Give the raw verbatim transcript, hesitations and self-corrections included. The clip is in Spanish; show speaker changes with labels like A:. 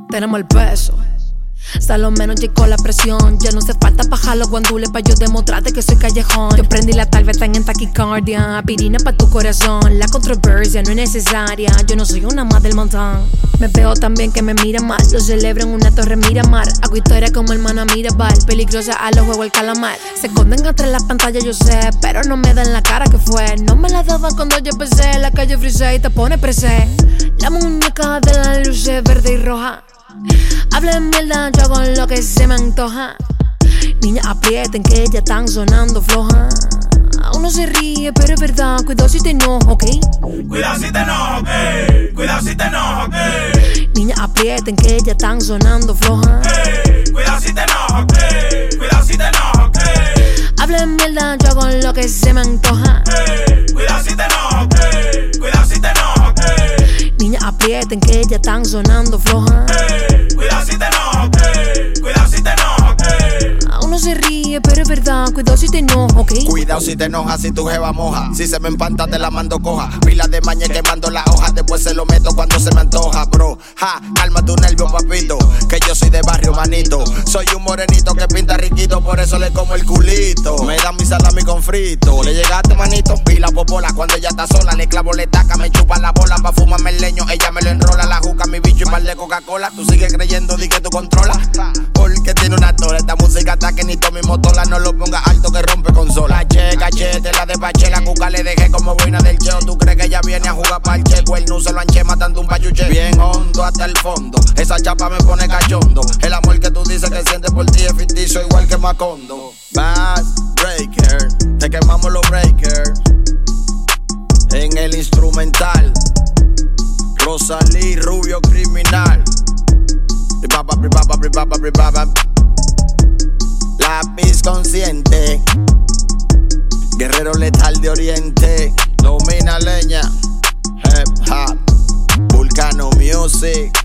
A: tenemos el peso. Hasta lo menos llegó la presión. Ya no hace falta bajar los guandules pa' yo demostrarte que soy callejón. Yo prendí la tal vez en taquicardia, aspirina pa' tu corazón. La controversia no es necesaria, yo no soy una más del montón. Me veo también que me mira mal, lo celebro en una torre Miramar. Hago historia como hermana Mirabal, peligrosa a los juegos el calamar. Se esconden atrás las pantallas yo sé, pero no me dan la cara que fue. No me la daban cuando yo empecé, la calle frisé y te pone presé. La muñeca de la luz es verde y roja. Hablen mierda, yo hago lo que se me antoja. Niña, aprieten que ya están sonando floja. Uno se ríe, pero es verdad, cuidado si te enojo, ¿ok?
B: Cuidado si te enojo, ¿ok? Cuidado si te enojo, ¿ok?
A: Niña, aprieten que ya están sonando floja.
B: Hey, cuidado si te enojo, ¿ok? Cuidado si te enojo, ¿ok?
A: Hablen mierda, yo hago lo que se me antoja.
B: Hey, cuidado si te enojo, ¿ok? Cuidado si te enojo, ¿ok?
A: Niña, aprieten que ya están sonando floja.
B: Hey, cuidado si te enojo, ¿ok? Cuidado si te enojo, ¿ok?
A: Uno se ríe, pero es verdad, cuidado si te enojo, ¿ok?
C: Cuidado si te enojas, si tu jeva moja. Si se me empanta te la mando coja. Pila de maña quemando la hoja, después se lo meto cuando se me antoja, bro. Ja, calma tu nervio, papito, que yo soy de barrio, manito. Soy un morenito que pinta riquito, por eso le como el culito. Me da mi salami con frito. ¿Le llegaste, manito? Pila popola, cuando ella está sola, le clavo, le taca, me chupa la bola pa' fumarme el leño, ella me lo enrola, la juca, mi bicho y par de Coca-Cola. Tú sigues creyendo, di que tú controlas, porque tiene una tola. Esta música está que ni Tommy Motola, no lo ponga alto que rompe consola. Caché, caché, te la despaché, la cuca le dejé como boina del cheo. ¿Tú crees que ella viene a jugar pa'l checo? El nu se lo anché matando un payuche. Bien hondo hasta el fondo, esa chapa me pone cachondo. El amor que tú dices que sientes por ti es ficticio igual que Macondo. Bass Breaker, te quemamos los breakers. En el instrumental, Rosalí, Rubio Criminal. Pripapa, pripapa, pripapa, pripapa. Lápiz consciente, guerrero letal de oriente. Domina leña, hip hop, Vulcano Music.